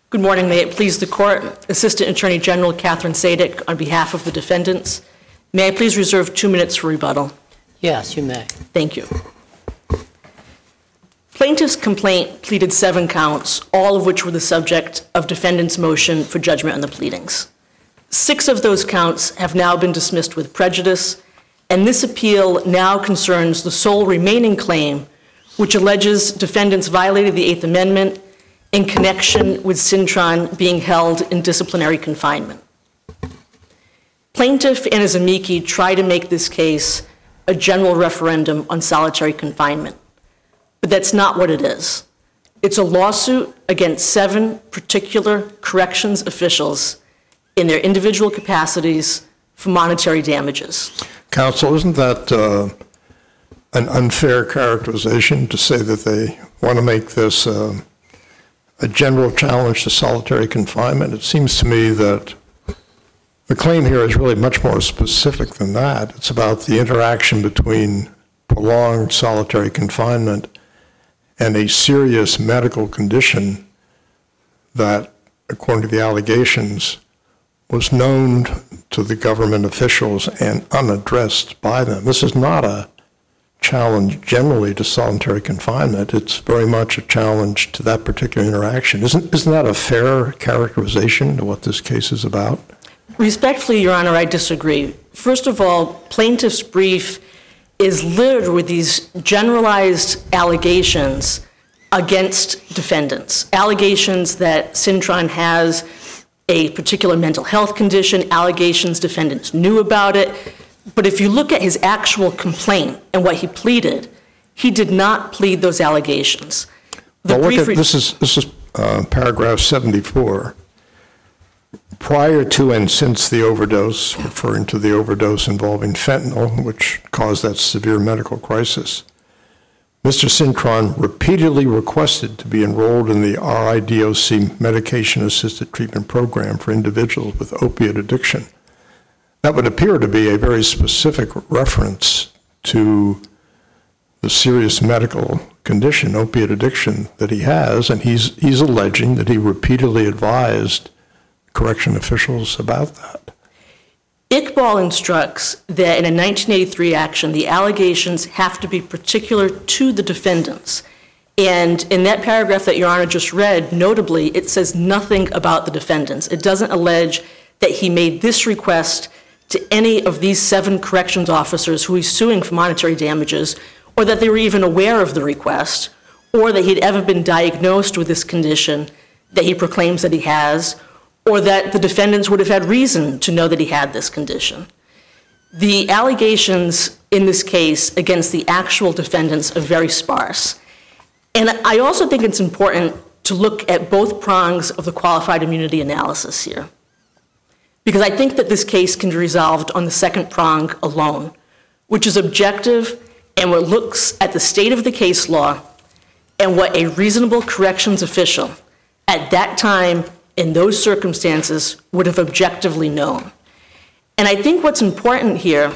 Good morning. May it please the Court. Assistant Attorney General Catherine Sadik on behalf of the defendants. May I please reserve 2 minutes for rebuttal? Yes, you may. Thank you. Plaintiff's complaint pleaded 7 counts, all of which were the subject of defendant's motion for judgment on the pleadings. 6 of those counts have now been dismissed with prejudice, and this appeal now concerns the sole remaining claim, which alleges defendants violated the Eighth Amendment in connection with Cintron being held in disciplinary confinement. Plaintiff and his amici try to make this case a general referendum on solitary confinement, but that's not what it is. It's a lawsuit against 7 particular corrections officials in their individual capacities for monetary damages. Counsel, isn't that an unfair characterization to say that they want to make this a general challenge to solitary confinement? It seems to me that the claim here is really much more specific than that. It's about the interaction between prolonged solitary confinement and a serious medical condition that, according to the allegations, was known to the government officials and unaddressed by them. This is not a challenge generally to solitary confinement. It's very much a challenge to that particular interaction. Isn't that a fair characterization to what this case is about? Respectfully, Your Honor, I disagree. First of all, plaintiff's brief is littered with these generalized allegations against defendants. Allegations that Cintron has a particular mental health condition, allegations defendants knew about it. But if you look at his actual complaint and what he pleaded, he did not plead those allegations. This is paragraph 74. Prior to and since the overdose, referring to the overdose involving fentanyl, which caused that severe medical crisis, Mr. Cintron repeatedly requested to be enrolled in the RIDOC medication-assisted treatment program for individuals with opiate addiction. That would appear to be a very specific reference to the serious medical condition, opiate addiction, that he has, and he's alleging that he repeatedly advised correction officials about that. Iqbal instructs that in a 1983 action, the allegations have to be particular to the defendants. And in that paragraph that Your Honor just read, notably, it says nothing about the defendants. It doesn't allege that he made this request to any of these 7 corrections officers who he's suing for monetary damages, or that they were even aware of the request, or that he'd ever been diagnosed with this condition that he proclaims that he has, or that the defendants would have had reason to know that he had this condition. The allegations in this case against the actual defendants are very sparse. And I also think it's important to look at both prongs of the qualified immunity analysis here, because I think that this case can be resolved on the second prong alone, which is objective and what looks at the state of the case law and what a reasonable corrections official at that time in those circumstances would have objectively known. And I think what's important here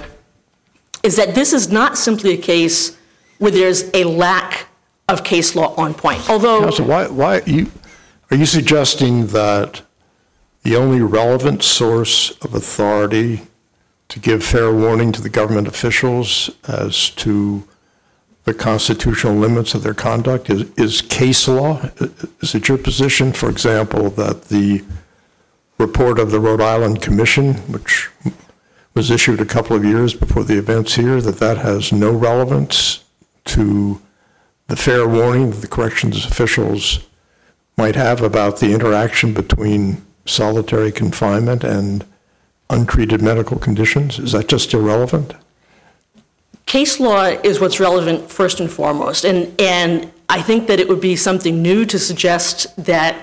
is that this is not simply a case where there's a lack of case law on point. Although, Counsel, why are you suggesting that the only relevant source of authority to give fair warning to the government officials as to the constitutional limits of their conduct is case law? Is it your position, for example, that the report of the Rhode Island Commission, which was issued a couple of years before the events here, that has no relevance to the fair warning that the corrections officials might have about the interaction between solitary confinement and untreated medical conditions? Is that just irrelevant? Case law is what's relevant first and foremost, and I think that it would be something new to suggest that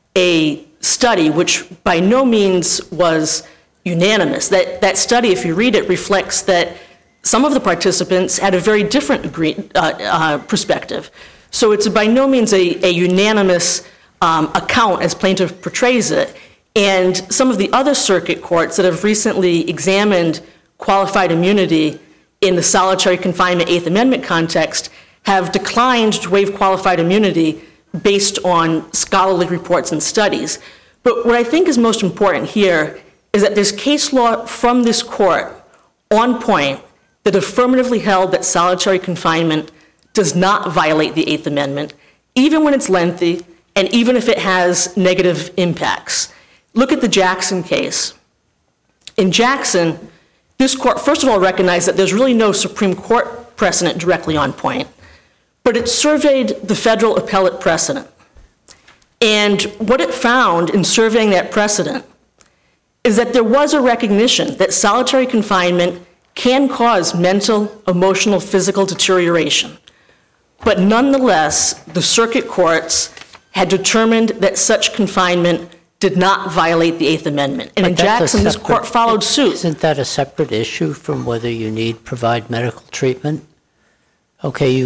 a study, which by no means was unanimous, that study, if you read it, reflects that some of the participants had a very different perspective. So it's by no means a unanimous account as plaintiff portrays it, and some of the other circuit courts that have recently examined qualified immunity in the solitary confinement Eighth Amendment context have declined to waive qualified immunity based on scholarly reports and studies. But what I think is most important here is that there's case law from this court on point that affirmatively held that solitary confinement does not violate the Eighth Amendment, even when it's lengthy and even if it has negative impacts. Look at the Jackson case. In Jackson, this court, first of all, recognized that there's really no Supreme Court precedent directly on point, but it surveyed the federal appellate precedent. And what it found in surveying that precedent is that there was a recognition that solitary confinement can cause mental, emotional, physical deterioration. But nonetheless, the circuit courts had determined that such confinement did not violate the Eighth Amendment. And in Jackson, this court followed suit. Isn't that a separate issue from whether you provide medical treatment? Okay,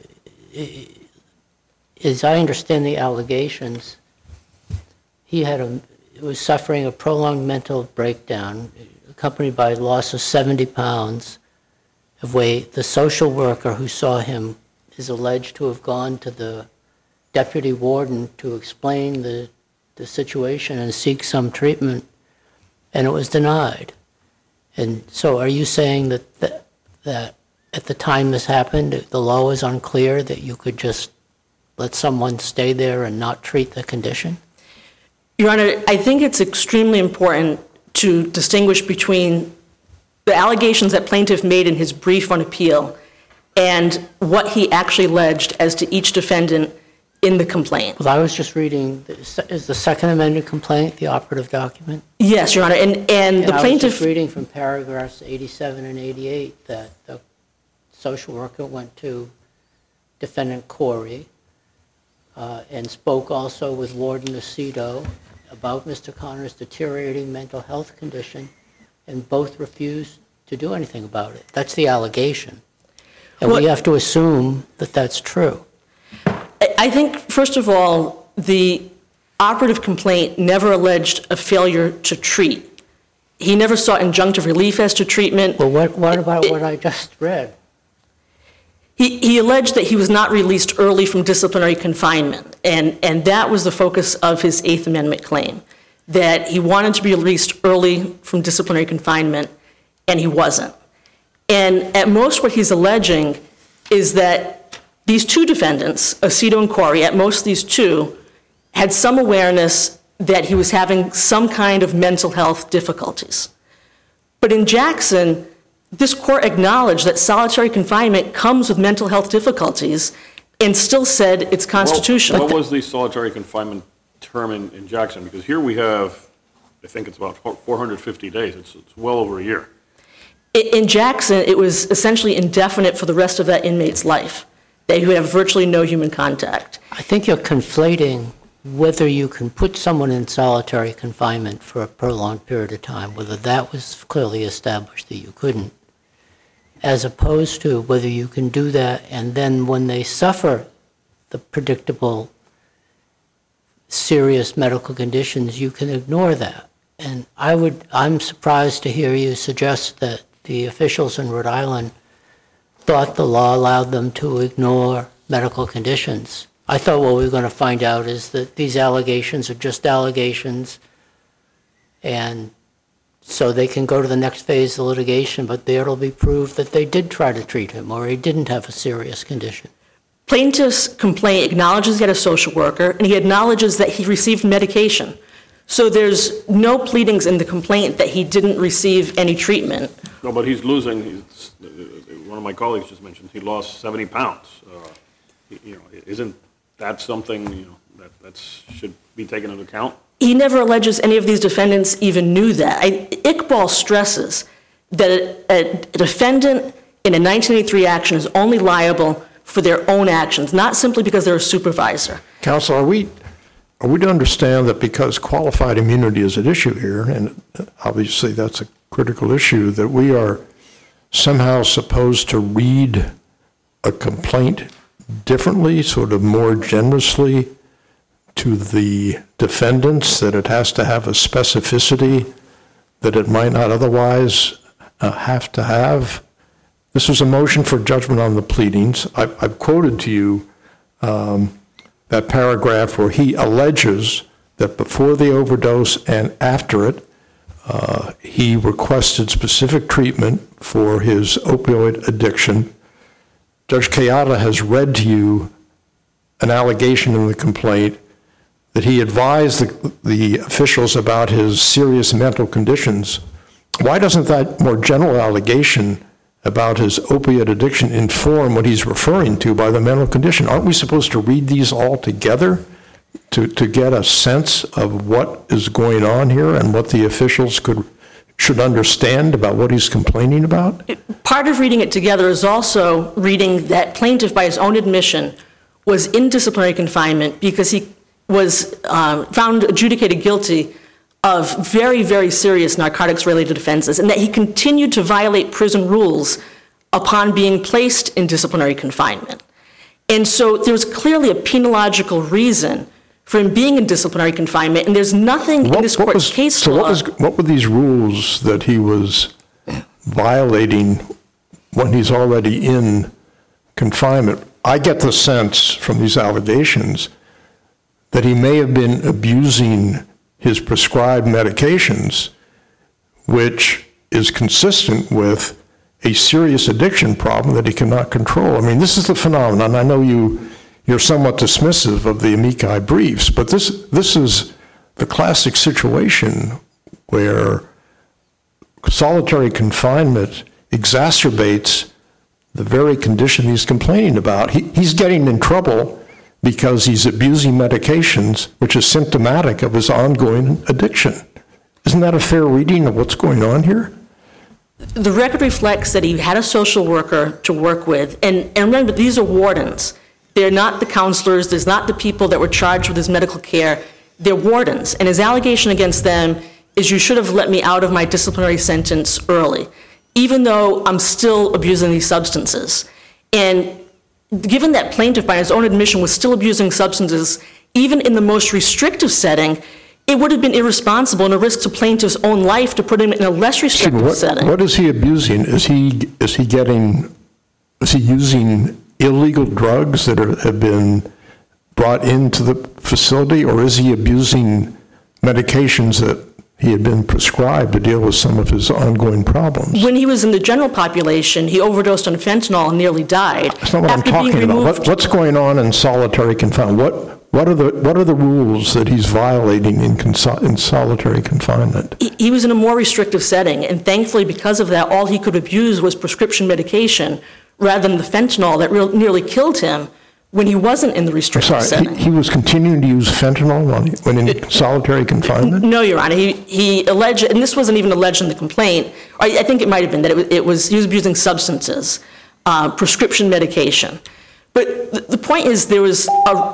as I understand the allegations, he was suffering a prolonged mental breakdown accompanied by loss of 70 pounds of weight. The social worker who saw him is alleged to have gone to the deputy warden to explain the situation and seek some treatment, and it was denied. And so are you saying that at the time this happened, the law was unclear that you could just let someone stay there and not treat the condition? Your Honor, I think it's extremely important to distinguish between the allegations that plaintiff made in his brief on appeal and what he actually alleged as to each defendant in the complaint. Well, I was just reading, is the Second Amendment complaint the operative document? Yes, Your Honor, and the plaintiff... I was just reading from paragraphs 87 and 88 that the social worker went to defendant Corey and spoke also with Warden Aceto about Mr. Connor's deteriorating mental health condition, and both refused to do anything about it. That's the allegation. And we have to assume that that's true. I think, first of all, the operative complaint never alleged a failure to treat. He never sought injunctive relief as to treatment. Well, what about what I just read? He alleged that he was not released early from disciplinary confinement, and that was the focus of his Eighth Amendment claim, that he wanted to be released early from disciplinary confinement, and he wasn't. And at most what he's alleging is that these two defendants, Aceto and Corey, at most these two, had some awareness that he was having some kind of mental health difficulties. But in Jackson, this court acknowledged that solitary confinement comes with mental health difficulties and still said it's constitutional. What was the solitary confinement term in Jackson? Because here we have, I think it's about 450 days. It's well over a year. In Jackson, it was essentially indefinite for the rest of that inmate's life. They would have virtually no human contact. I think you're conflating whether you can put someone in solitary confinement for a prolonged period of time, whether that was clearly established that you couldn't, as opposed to whether you can do that and then when they suffer the predictable serious medical conditions, you can ignore that. And I'm surprised to hear you suggest that the officials in Rhode Island thought the law allowed them to ignore medical conditions. I thought what we were going to find out is that these allegations are just allegations, and so they can go to the next phase of litigation, but there it'll be proof that they did try to treat him or he didn't have a serious condition. Plaintiff's complaint acknowledges he had a social worker, and he acknowledges that he received medication. So there's no pleadings in the complaint that he didn't receive any treatment. No, but he's losing, one of my colleagues just mentioned, he lost 70 pounds. Isn't that something, that should be taken into account? He never alleges any of these defendants even knew that. Iqbal stresses that a defendant in a 1983 action is only liable for their own actions, not simply because they're a supervisor. Counsel, are we to understand that because qualified immunity is at issue here, and obviously that's a critical issue, that we are somehow supposed to read a complaint differently, sort of more generously to the defendants, that it has to have a specificity that it might not otherwise have to have? This was a motion for judgment on the pleadings. I've quoted to you that paragraph where he alleges that before the overdose and after it, he requested specific treatment for his opioid addiction. Judge Kayada has read to you an allegation in the complaint that he advised the officials about his serious mental conditions. Why doesn't that more general allegation about his opiate addiction inform what he's referring to by the mental condition? Aren't we supposed to read these all together to get a sense of what is going on here and what the officials should understand about what he's complaining about? Part of reading it together is also reading that plaintiff, by his own admission, was in disciplinary confinement because he was found adjudicated guilty of very, very serious narcotics-related offenses, and that he continued to violate prison rules upon being placed in disciplinary confinement. And so there's clearly a penological reason for him being in disciplinary confinement, and there's nothing in this court's case law. What were these rules that he was violating when he's already in confinement? I get the sense from these allegations that he may have been abusing his prescribed medications, which is consistent with a serious addiction problem that he cannot control. I mean, this is the phenomenon. I know you're somewhat dismissive of the amici briefs, but this is the classic situation where solitary confinement exacerbates the very condition he's complaining about. He's getting in trouble because he's abusing medications, which is symptomatic of his ongoing addiction. Isn't that a fair reading of what's going on here? The record reflects that he had a social worker to work with, and remember, these are wardens. They're not the counselors, there's not the people that were charged with his medical care, they're wardens. And his allegation against them is, you should have let me out of my disciplinary sentence early, even though I'm still abusing these substances. And given that plaintiff, by his own admission, was still abusing substances, even in the most restrictive setting, it would have been irresponsible and a risk to plaintiff's own life to put him in a less restrictive setting. What is he abusing? Is he using illegal drugs that have been brought into the facility, or is he abusing medications that he had been prescribed to deal with some of his ongoing problems? When he was in the general population, he overdosed on fentanyl and nearly died. That's not what I'm talking about. What's going on in solitary confinement? What are the rules that he's violating in solitary confinement? He was in a more restrictive setting, and thankfully, because of that, all he could abuse was prescription medication rather than the fentanyl that nearly killed him when he wasn't in the restrictive setting. He was continuing to use fentanyl when in solitary confinement? No, Your Honor. He alleged, and this wasn't even alleged in the complaint, I think it might have been, that he was abusing substances, prescription medication. But the point is, there was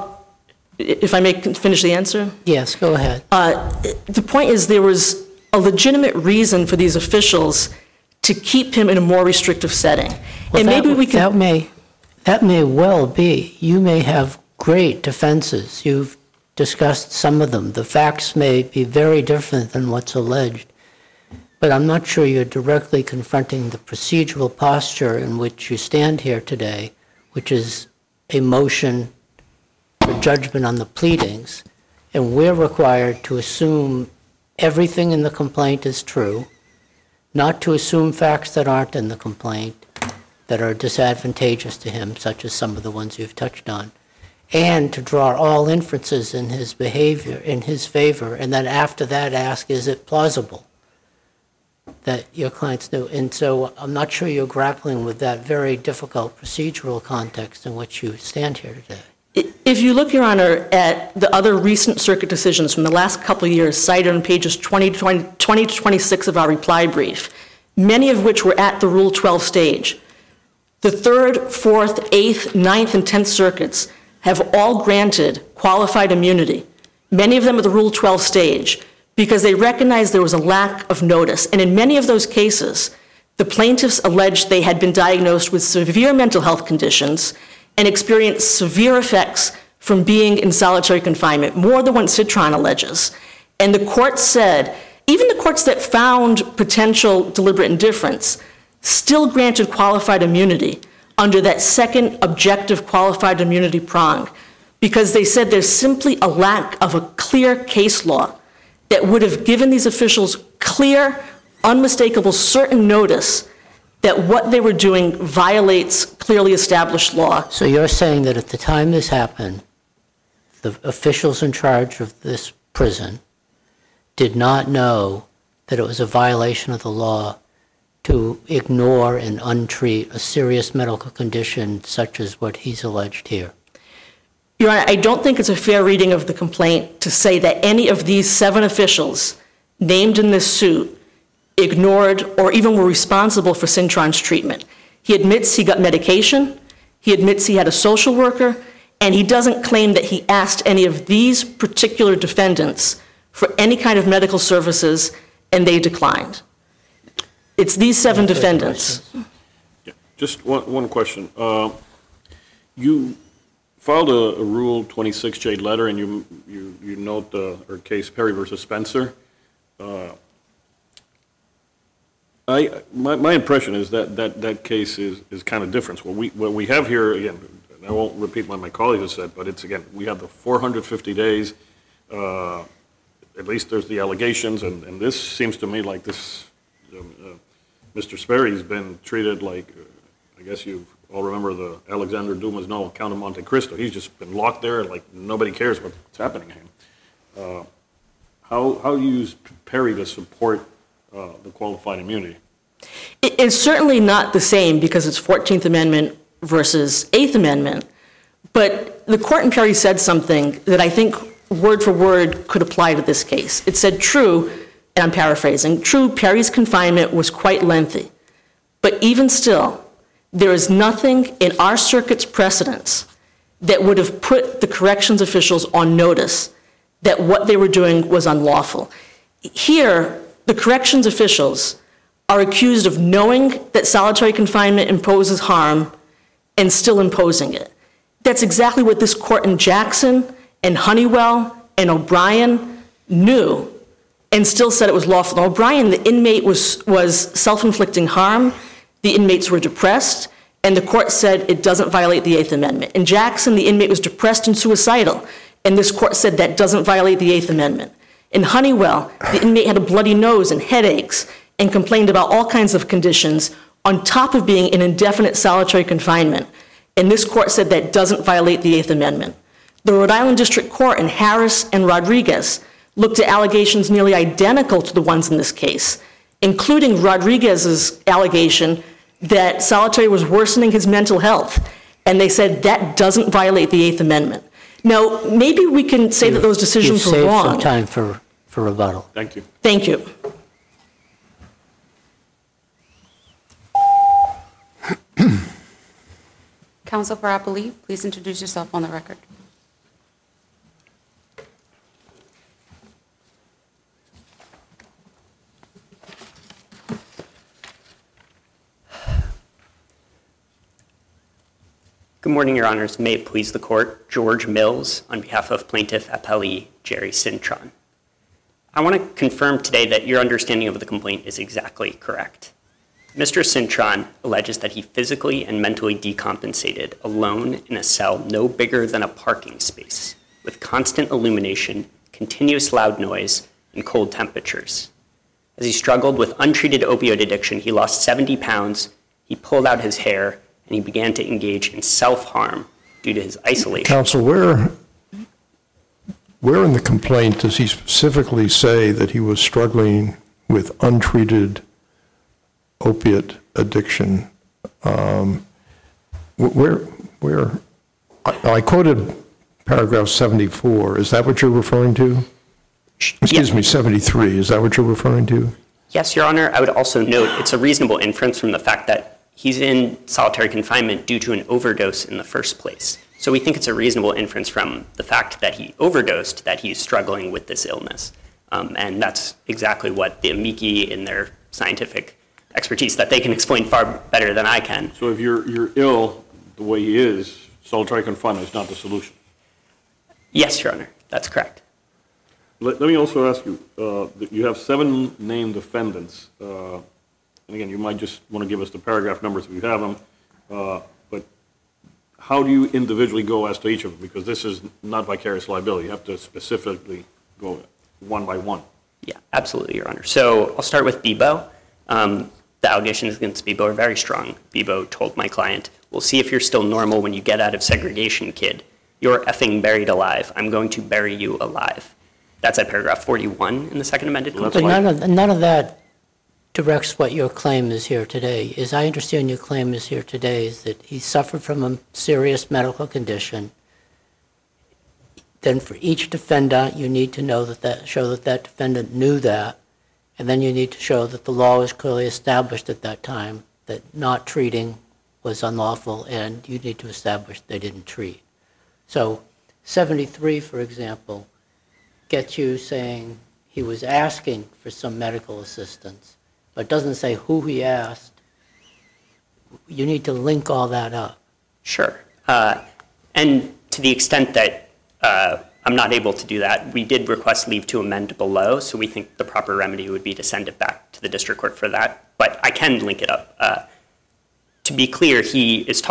if I may finish the answer? Yes, go ahead. The point is, there was a legitimate reason for these officials to keep him in a more restrictive setting. Well, and maybe we can... That may well be. You may have great defenses. You've discussed some of them. The facts may be very different than what's alleged. But I'm not sure you're directly confronting the procedural posture in which you stand here today, which is a motion for judgment on the pleadings. And we're required to assume everything in the complaint is true, not to assume facts that aren't in the complaint, that are disadvantageous to him, such as some of the ones you've touched on, and to draw all inferences in his behavior, in his favor, and then after that ask, is it plausible that your clients knew? And so I'm not sure you're grappling with that very difficult procedural context in which you stand here today. If you look, Your Honor, at the other recent circuit decisions from the last couple of years cited on pages 20 to 26 of our reply brief, many of which were at the Rule 12 stage, the 3rd, 4th, 8th, 9th, and 10th circuits have all granted qualified immunity, many of them at the Rule 12 stage, because they recognized there was a lack of notice. And in many of those cases, the plaintiffs alleged they had been diagnosed with severe mental health conditions and experienced severe effects from being in solitary confinement, more than what Citron alleges. And the court said, even the courts that found potential deliberate indifference still granted qualified immunity under that second objective qualified immunity prong, because they said there's simply a lack of a clear case law that would have given these officials clear, unmistakable, certain notice that what they were doing violates clearly established law. So you're saying that at the time this happened, the officials in charge of this prison did not know that it was a violation of the law to ignore and untreat a serious medical condition such as what he's alleged here? Your Honor, I don't think it's a fair reading of the complaint to say that any of these 7 officials named in this suit ignored or even were responsible for Cintron's treatment. He admits he got medication, he admits he had a social worker, and he doesn't claim that he asked any of these particular defendants for any kind of medical services, and they declined. It's these 7 defendants. Yeah, just one question. You filed a Rule 26J letter, and you note our case Perry versus Spencer. My impression is that case is kind of different. What we have here, again, I won't repeat what my colleagues have said, but it's, again, we have the 450 days, at least there's the allegations, and this seems to me like this, Mr. Sperry's been treated like, I guess you all remember the Alexander Dumas novel, Count of Monte Cristo. He's just been locked there, like nobody cares what's happening to him. How you use Perry to support the qualified immunity? It's certainly not the same because it's 14th Amendment versus 8th Amendment, but the court in Perry said something that I think word for word could apply to this case. It said, true, and I'm paraphrasing, true, Perry's confinement was quite lengthy, but even still, there is nothing in our circuit's precedents that would have put the corrections officials on notice that what they were doing was unlawful. Here, the corrections officials are accused of knowing that solitary confinement imposes harm and still imposing it. That's exactly what this court in Jackson and Honeywell and O'Brien knew and still said it was lawful. In O'Brien, the inmate was self-inflicting harm, the inmates were depressed, and the court said it doesn't violate the 8th Amendment. In Jackson, the inmate was depressed and suicidal, and this court said that doesn't violate the 8th Amendment. In Honeywell, the inmate had a bloody nose and headaches and complained about all kinds of conditions on top of being in indefinite solitary confinement, and this court said that doesn't violate the 8th Amendment. The Rhode Island District Court in Harris and Rodriguez looked at allegations nearly identical to the ones in this case, including Rodriguez's allegation that solitary was worsening his mental health, and they said that doesn't violate the 8th Amendment. Now, maybe we can say that those decisions were wrong. You've saved some time for rebuttal. Thank you. Thank you. Counsel for Appellee, please introduce yourself on the record. Good morning, Your Honors. May it please the Court. George Mills on behalf of Plaintiff Appellee Jerry Cintron. I want to confirm today that your understanding of the complaint is exactly correct. Mr. Cintron alleges that he physically and mentally decompensated alone in a cell no bigger than a parking space with constant illumination, continuous loud noise, and cold temperatures. As he struggled with untreated opioid addiction, he lost 70 pounds, he pulled out his hair, and he began to engage in self-harm due to his isolation. Counsel, where in the complaint does he specifically say that he was struggling with untreated opiate addiction? I quoted paragraph 74. Is that what you're referring to? Excuse me, 73. Is that what you're referring to? Yes, Your Honor. I would also note it's a reasonable inference from the fact that he's in solitary confinement due to an overdose in the first place. So we think it's a reasonable inference from the fact that he overdosed that he's struggling with this illness. And that's exactly what the amici in their scientific expertise that they can explain far better than I can. So if you're ill the way he is, solitary confinement is not the solution? Yes, Your Honor. That's correct. Let me also ask you, you have 7 named defendants. And again, you might just want to give us the paragraph numbers if you have them. But how do you individually go as to each of them? Because this is not vicarious liability. You have to specifically go one by one. Yeah, absolutely, Your Honor. So I'll start with Bebo. The allegations against Bebo are very strong. Bebo told my client, "We'll see if you're still normal when you get out of segregation, kid. You're effing buried alive. I'm going to bury you alive." That's at paragraph 41 in the second amended Well, complaint. But none of that directs what your claim is here today. As I understand your claim is here today is that he suffered from a serious medical condition. Then for each defendant, you need to show that that defendant knew that, and then you need to show that the law was clearly established at that time, that not treating was unlawful, and you need to establish they didn't treat. So 73, for example, gets you saying he was asking for some medical assistance, but doesn't say who he asked. You need to link all that up. Sure. And to the extent that I'm not able to do that, we did request leave to amend below, so we think the proper remedy would be to send it back to the district court for that. But I can link it up. To be clear, he's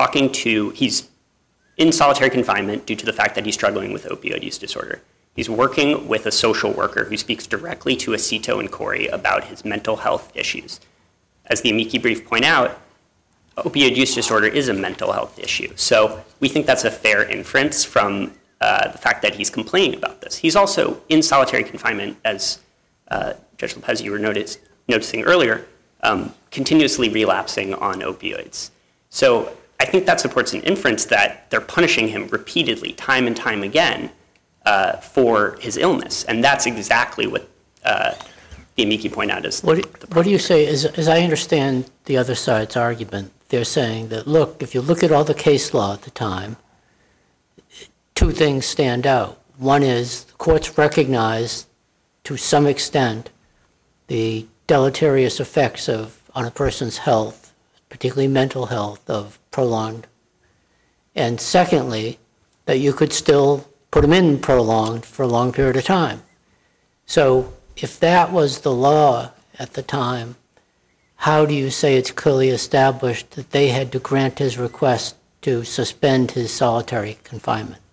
in solitary confinement due to the fact that he's struggling with opioid use disorder. He's working with a social worker who speaks directly to Acito and Corey about his mental health issues. As the amici brief point out, opioid use disorder is a mental health issue. So we think that's a fair inference from the fact that he's complaining about this. He's also in solitary confinement, as Judge Lopez, you were noticing earlier, continuously relapsing on opioids. So I think that supports an inference that they're punishing him repeatedly, time and time again, for his illness. And that's exactly what the amici point out is. What do you say, as I understand the other side's argument, they're saying that, look, if you look at all the case law at the time, two things stand out. One is the courts recognize, to some extent, the deleterious effects on a person's health, particularly mental health, of prolonged. And secondly, that you could still put them in prolonged for a long period of time. So if that was the law at the time, how do you say it's clearly established that they had to grant his request to suspend his solitary confinement?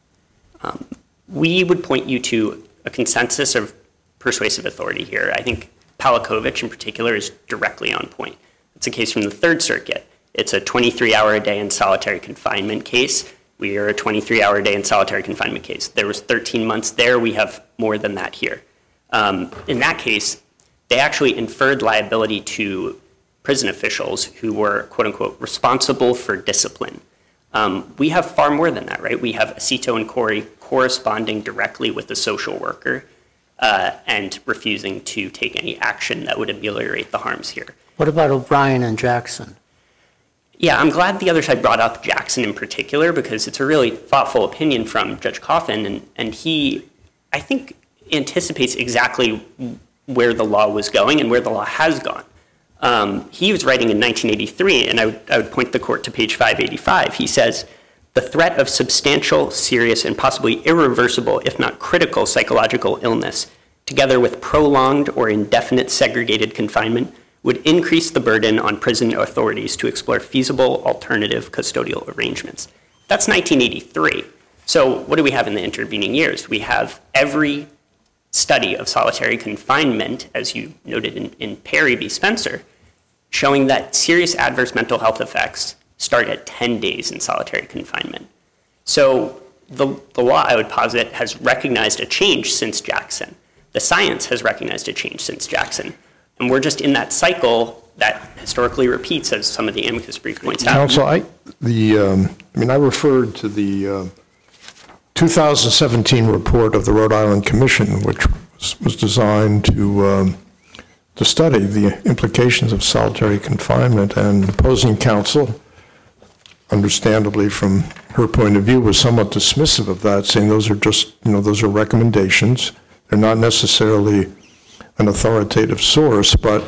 We would point you to a consensus of persuasive authority here. I think Palakovich in particular is directly on point. It's a case from the Third Circuit. It's a 23-hour-a-day in solitary confinement case. We are a 23-hour-a-day in solitary confinement case. There was 13 months there. We have more than that here. In that case, they actually inferred liability to prison officials who were, quote-unquote, responsible for discipline. We have far more than that, right? We have Acito and Corey corresponding directly with the social worker and refusing to take any action that would ameliorate the harms here. What about O'Brien and Jackson? Yeah, I'm glad the other side brought up Jackson in particular because it's a really thoughtful opinion from Judge Coffin, and he, I think, anticipates exactly where the law was going and where the law has gone. He was writing in 1983, and I would point the court to page 585. He says, "The threat of substantial, serious, and possibly irreversible, if not critical, psychological illness, together with prolonged or indefinite segregated confinement, would increase the burden on prison authorities to explore feasible alternative custodial arrangements." That's 1983. So what do we have in the intervening years? We have every study of solitary confinement, as you noted in Perry v. Spencer, showing that serious adverse mental health effects start at 10 days in solitary confinement. So the law, I would posit, has recognized a change since Jackson. The science has recognized a change since Jackson. And we're just in that cycle that historically repeats, as some of the amicus brief points out. Counsel, I referred to the 2017 report of the Rhode Island Commission, which was designed to study the implications of solitary confinement, and opposing counsel, understandably from her point of view, was somewhat dismissive of that, saying those are just, those are recommendations. They're not necessarily an authoritative source, but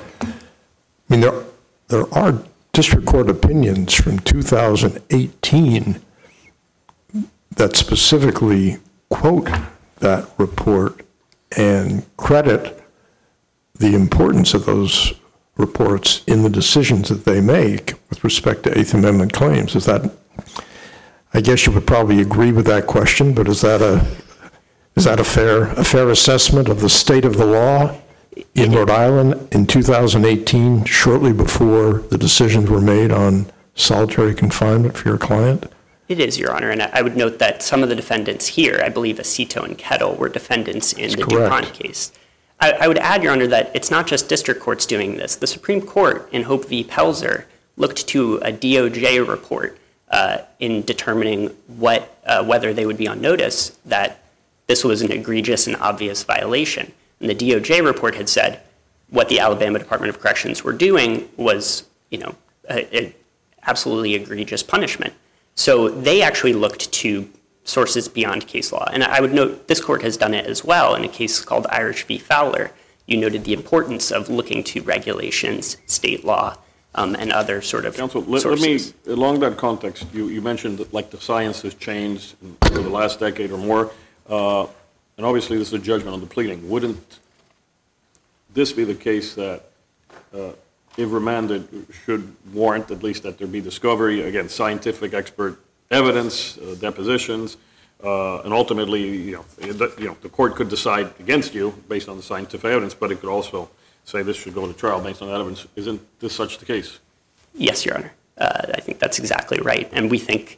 there are district court opinions from 2018 that specifically quote that report and credit the importance of those reports in the decisions that they make with respect to Eighth Amendment claims. I guess you would probably agree with that question, but is that a fair assessment of the state of the law in Rhode Island in 2018, shortly before the decisions were made on solitary confinement for your client? It is, Your Honor, and I would note that some of the defendants here, I believe Aceto and Kettle, were defendants in the DuPont case. I would add, Your Honor, that it's not just district courts doing this. The Supreme Court in Hope v. Pelzer looked to a DOJ report in determining whether they would be on notice that this was an egregious and obvious violation. And the DOJ report had said what the Alabama Department of Corrections were doing was, an absolutely egregious punishment. So they actually looked to sources beyond case law. And I would note this court has done it as well in a case called Irish v. Fowler. You noted the importance of looking to regulations, state law, and other sort of Counsel, sources. let me, along that context, you mentioned that like the science has changed over the last decade or more, and obviously this is a judgment on the pleading. Wouldn't this be the case that, if remanded, should warrant at least that there be discovery, again, scientific expert evidence, depositions, and ultimately, the court could decide against you based on the scientific evidence, but it could also say this should go to trial based on that evidence. Isn't this such the case? Yes, Your Honor. I think that's exactly right. And we think,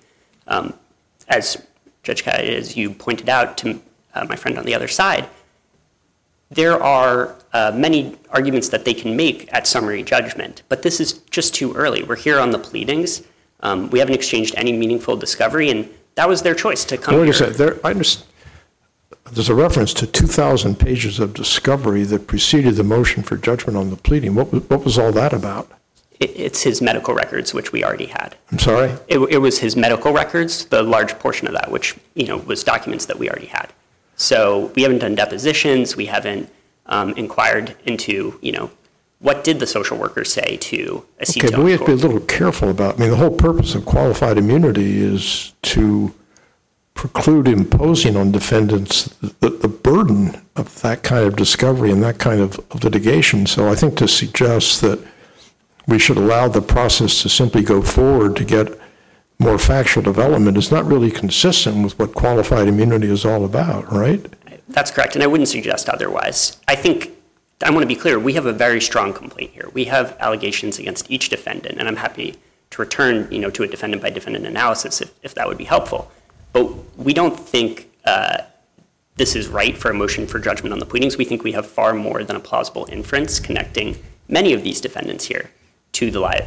as Judge Kai, as you pointed out to my friend on the other side, there are many arguments that they can make at summary judgment, but this is just too early. We're here on the pleadings. We haven't exchanged any meaningful discovery, and that was their choice to come here. Wait a second. There's a reference to 2,000 pages of discovery that preceded the motion for judgment on the pleading. What was all that about? It's his medical records, which we already had. I'm sorry? It was his medical records, the large portion of that, which was documents that we already had. So we haven't done depositions. We haven't inquired into, what did the social worker say to Aceto? Okay, but we have to be a little careful about, the whole purpose of qualified immunity is to preclude imposing on defendants the burden of that kind of discovery and that kind of litigation. So I think to suggest that we should allow the process to simply go forward to get more factual development is not really consistent with what qualified immunity is all about, right? That's correct, and I wouldn't suggest otherwise. I want to be clear, we have a very strong complaint here. We have allegations against each defendant, and I'm happy to return, to a defendant-by-defendant analysis if that would be helpful. But we don't think this is right for a motion for judgment on the pleadings. We think we have far more than a plausible inference connecting many of these defendants here to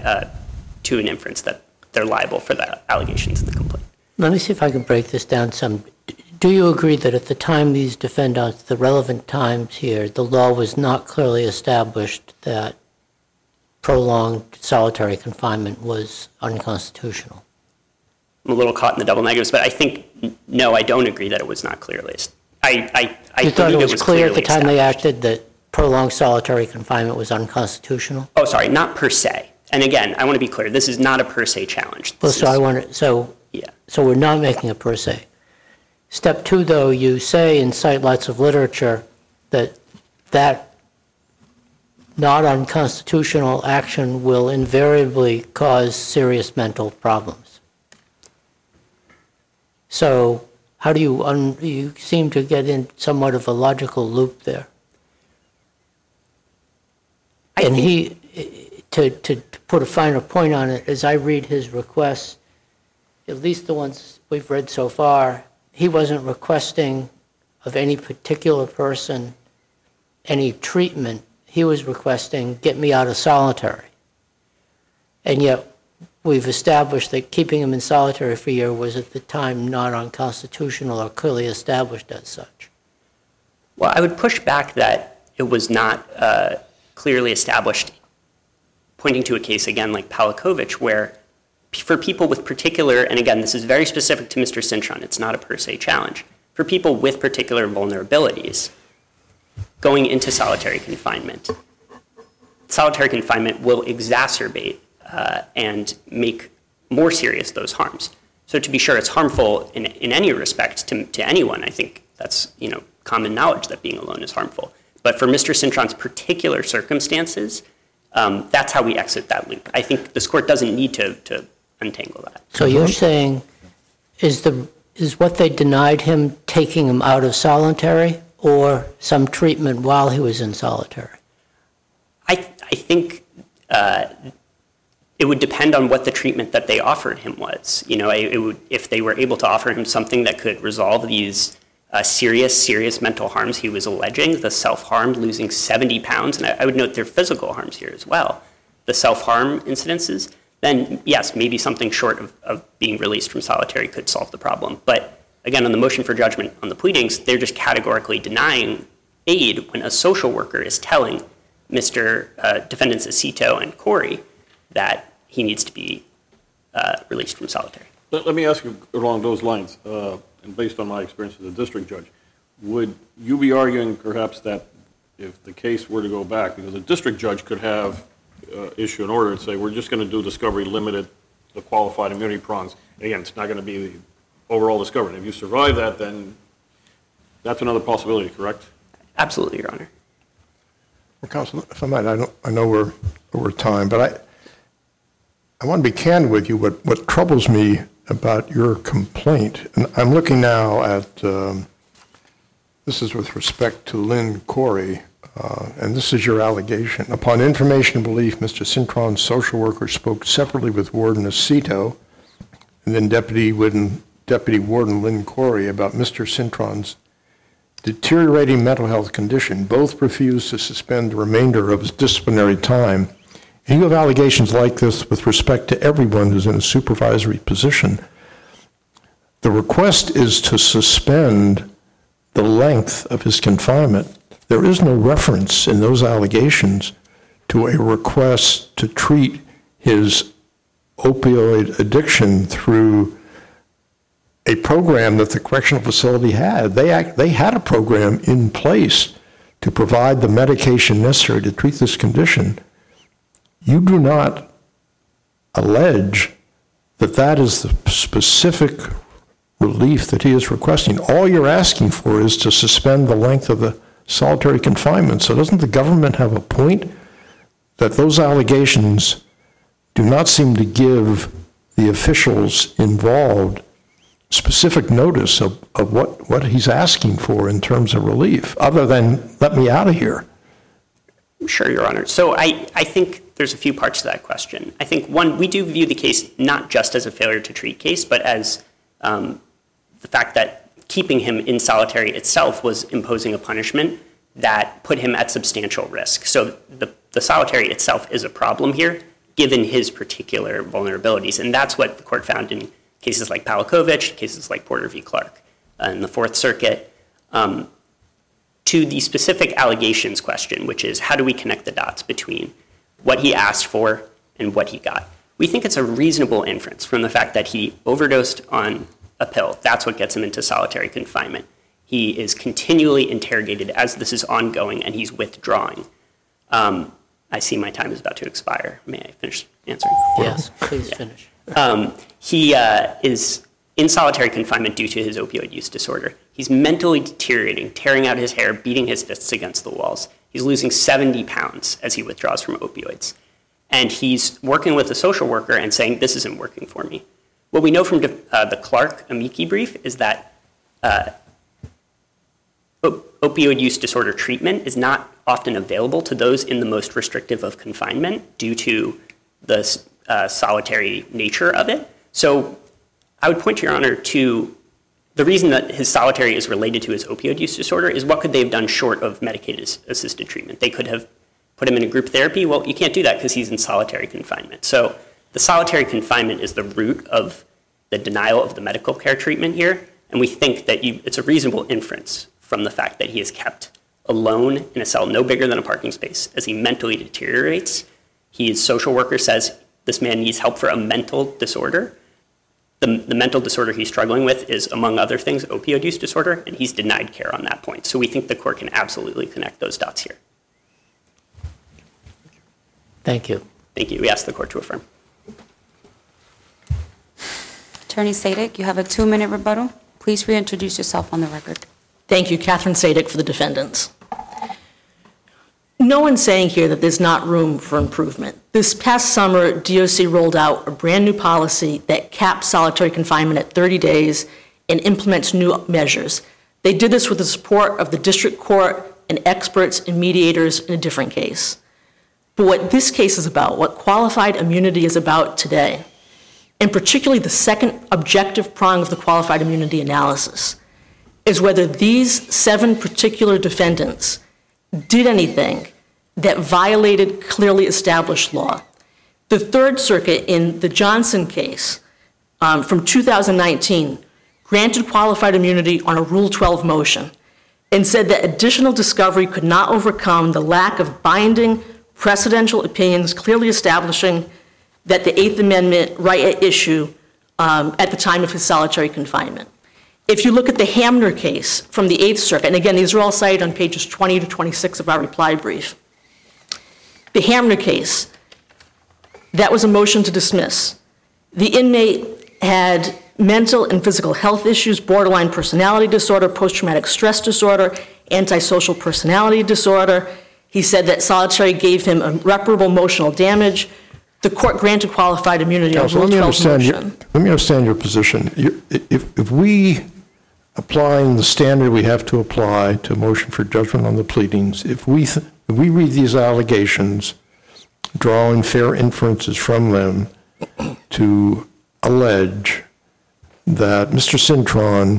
an inference that they're liable for the allegations in the complaint. Let me see if I can break this down some. Do you agree that at the time these defendants, the relevant times here, the law was not clearly established that prolonged solitary confinement was unconstitutional? I'm a little caught in the double negatives, but I think, no, I don't agree that it was not clearly. You thought it was clear at the time they acted that prolonged solitary confinement was unconstitutional? Oh, sorry, not per se. And again, I want to be clear, this is not a per se challenge. So we're not making a per se. Step two, though, you say and cite lots of literature that not unconstitutional action will invariably cause serious mental problems. So how do you seem to get in somewhat of a logical loop there? To put a finer point on it, as I read his requests, at least the ones we've read so far, he wasn't requesting of any particular person any treatment. He was requesting, get me out of solitary. And yet we've established that keeping him in solitary for a year was at the time not unconstitutional or clearly established as such. Well, I would push back that it was not clearly established, pointing to a case, again, like Palakovich, where for people with particular, and again, this is very specific to Mr. Cintron, it's not a per se challenge, for people with particular vulnerabilities, going into solitary confinement will exacerbate and make more serious those harms. So to be sure, it's harmful in any respect to anyone. I think that's common knowledge that being alone is harmful. But for Mr. Cintron's particular circumstances, that's how we exit that loop. I think this court doesn't need to untangle that. So you're saying is what they denied him taking him out of solitary or some treatment while he was in solitary? I think it would depend on what the treatment that they offered him was. You know, if they were able to offer him something that could resolve these serious mental harms he was alleging, the self-harm, losing 70 pounds, and I would note there are physical harms here as well, the self-harm incidences, then yes, maybe something short of being released from solitary could solve the problem. But again, on the motion for judgment on the pleadings, they're just categorically denying aid when a social worker is telling Mr. Defendants Acito and Corey that he needs to be released from solitary. Let me ask you along those lines, and based on my experience as a district judge, would you be arguing perhaps that if the case were to go back, because a district judge could have issue an order and say, we're just going to do discovery limited, the qualified immunity prongs. Again, it's not going to be the overall discovery. If you survive that, then that's another possibility, correct? Absolutely, Your Honor. Well, Counsel, if I might, I know we're over time, but I want to be candid with you. What troubles me about your complaint, and I'm looking now at, this is with respect to Lynn Corey, and this is your allegation. Upon information and belief, Mr. Cintron's social worker spoke separately with Warden Acito and then Deputy Warden Lynn Corey about Mr. Cintron's deteriorating mental health condition. Both refused to suspend the remainder of his disciplinary time. And you have allegations like this with respect to everyone who's in a supervisory position. The request is to suspend the length of his confinement. There is no reference in those allegations to a request to treat his opioid addiction through a program that the correctional facility had. They had a program in place to provide the medication necessary to treat this condition. You do not allege that that is the specific relief that he is requesting. All you're asking for is to suspend the length of the solitary confinement. So doesn't the government have a point that those allegations do not seem to give the officials involved specific notice of what he's asking for in terms of relief, other than let me out of here? Sure, Your Honor. So I think there's a few parts to that question. I think, one, we do view the case not just as a failure to treat case, but as the fact that keeping him in solitary itself was imposing a punishment that put him at substantial risk. So the solitary itself is a problem here, given his particular vulnerabilities. And that's what the court found in cases like Palakovich, cases like Porter v. Clark in the Fourth Circuit. To the specific allegations question, which is how do we connect the dots between what he asked for and what he got? We think it's a reasonable inference from the fact that he overdosed on a pill. That's what gets him into solitary confinement. He is continually interrogated as this is ongoing, and he's withdrawing. I see my time is about to expire. May I finish answering? Yes, please finish. He is in solitary confinement due to his opioid use disorder. He's mentally deteriorating, tearing out his hair, beating his fists against the walls. He's losing 70 pounds as he withdraws from opioids. And he's working with a social worker and saying, this isn't working for me. What we know from the Clark amici brief is that opioid use disorder treatment is not often available to those in the most restrictive of confinement due to the solitary nature of it. So I would point, Your Honor, to the reason that his solitary is related to his opioid use disorder is what could they have done short of medicated-assisted treatment? They could have put him in a group therapy. Well, you can't do that because he's in solitary confinement. So the solitary confinement is the root of the denial of the medical care treatment here, and we think that it's a reasonable inference from the fact that he is kept alone in a cell no bigger than a parking space as he mentally deteriorates. His social worker says this man needs help for a mental disorder. The mental disorder he's struggling with is, among other things, opioid use disorder, and he's denied care on that point. So we think the court can absolutely connect those dots here. Thank you. Thank you. We ask the court to affirm. Attorney Sadik, you have a 2-minute rebuttal. Please reintroduce yourself on the record. Thank you, Catherine Sadik, for the defendants. No one's saying here that there's not room for improvement. This past summer, DOC rolled out a brand-new policy that caps solitary confinement at 30 days and implements new measures. They did this with the support of the district court and experts and mediators in a different case. But what this case is about, what qualified immunity is about today, and particularly the second objective prong of the qualified immunity analysis, is whether these 7 particular defendants did anything that violated clearly established law. The Third Circuit in the Johnson case from 2019 granted qualified immunity on a Rule 12 motion and said that additional discovery could not overcome the lack of binding precedential opinions clearly establishing that the Eighth Amendment right at issue at the time of his solitary confinement. If you look at the Hamner case from the Eighth Circuit, and again, these are all cited on pages 20 to 26 of our reply brief. The Hamner case, that was a motion to dismiss. The inmate had mental and physical health issues, borderline personality disorder, post-traumatic stress disorder, antisocial personality disorder. He said that solitary gave him irreparable emotional damage. The court granted qualified immunity on Rule 12 motion. Let me understand your position. If we, applying the standard we have to apply to a motion for judgment on the pleadings, if we read these allegations, drawing fair inferences from them to allege that Mr. Cintron,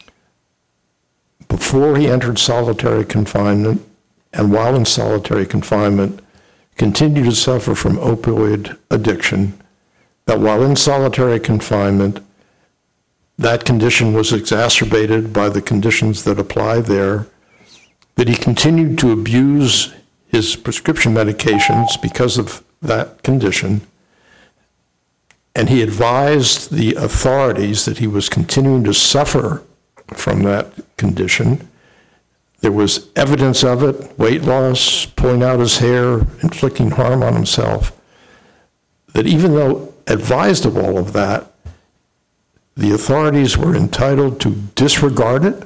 before he entered solitary confinement and while in solitary confinement, continued to suffer from opioid addiction, that while in solitary confinement, that condition was exacerbated by the conditions that apply there, that he continued to abuse his prescription medications because of that condition, and he advised the authorities that he was continuing to suffer from that condition. There was evidence of it, weight loss, pulling out his hair, inflicting harm on himself, that even though advised of all of that, the authorities were entitled to disregard it,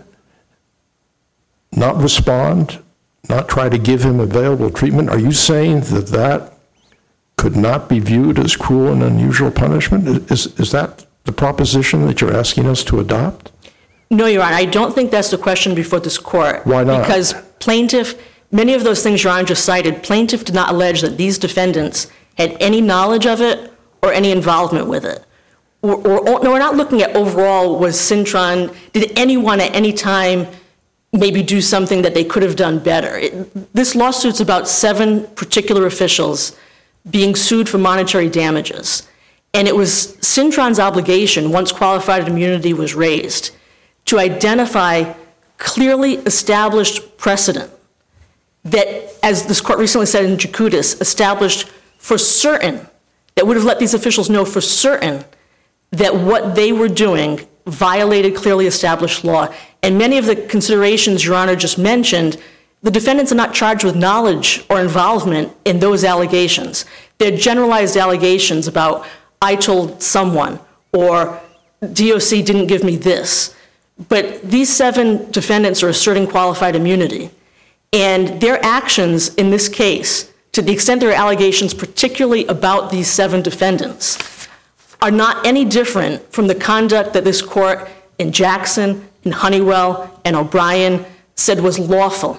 not respond, not try to give him available treatment. Are you saying that that could not be viewed as cruel and unusual punishment? Is that the proposition that you're asking us to adopt? No, Your Honor, I don't think that's the question before this court. Why not? Because plaintiff, many of those things Your Honor just cited, plaintiff did not allege that these defendants had any knowledge of it or any involvement with it. No, we're not looking at overall, was Cintron, did anyone at any time maybe do something that they could have done better? This lawsuit's about 7 particular officials being sued for monetary damages. And it was Cintron's obligation, once qualified immunity was raised, to identify clearly established precedent that, as this court recently said in Jakutis, established for certain, that would have let these officials know for certain that what they were doing violated clearly established law. And many of the considerations Your Honor just mentioned, the defendants are not charged with knowledge or involvement in those allegations. They're generalized allegations about, I told someone, or DOC didn't give me this. But these 7 defendants are asserting qualified immunity. And their actions in this case, to the extent there are allegations particularly about these 7 defendants, are not any different from the conduct that this court in Jackson, in Honeywell, and O'Brien said was lawful.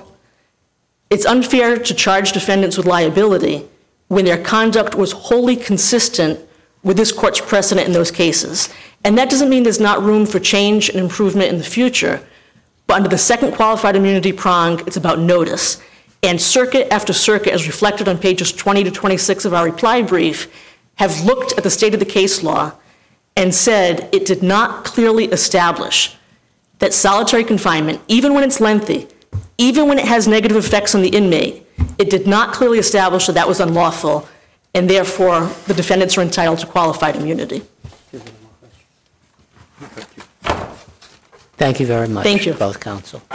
It's unfair to charge defendants with liability when their conduct was wholly consistent with this court's precedent in those cases. And that doesn't mean there's not room for change and improvement in the future. But under the second qualified immunity prong, it's about notice. And circuit after circuit, as reflected on pages 20 to 26 of our reply brief, have looked at the state of the case law and said it did not clearly establish that solitary confinement, even when it's lengthy, even when it has negative effects on the inmate, it did not clearly establish that that was unlawful, and therefore the defendants are entitled to qualified immunity. Thank you very much. Thank you. Both counsel.